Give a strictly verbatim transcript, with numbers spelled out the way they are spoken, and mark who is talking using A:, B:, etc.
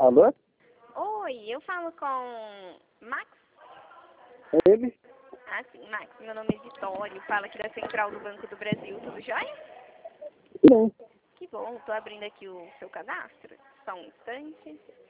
A: Alô?
B: Oi, eu falo com Max?
A: É ele?
B: Ah, sim, Max. Meu nome é Vitório. Fala aqui da Central do Banco do Brasil. Tudo jóia?
A: Não.
B: Que bom. Tô abrindo aqui o seu cadastro. Só um instante.